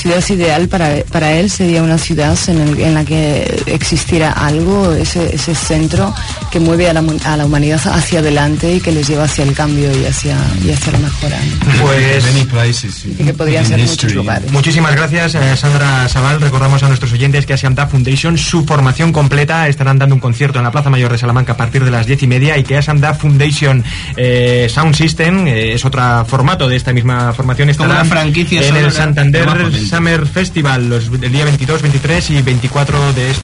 ciudad ideal para él sería una ciudad en la que existiera algo, ese centro que mueve a la humanidad hacia adelante y que les lleva hacia el cambio y hacia la mejora. Pues y que podrían ser muchos lugares. Muchísimas gracias, Sandra Sabal. Recordamos a nuestros oyentes que Asiam Dab Foundation, su formación completa, estarán dando un concierto en la Plaza Mayor de Salamanca a partir de las 10:30, y que Asiam Dab Foundation Sound System es otro formato de esta misma formación, estará en el Santander Summer Festival el día 22, 23 y 24 de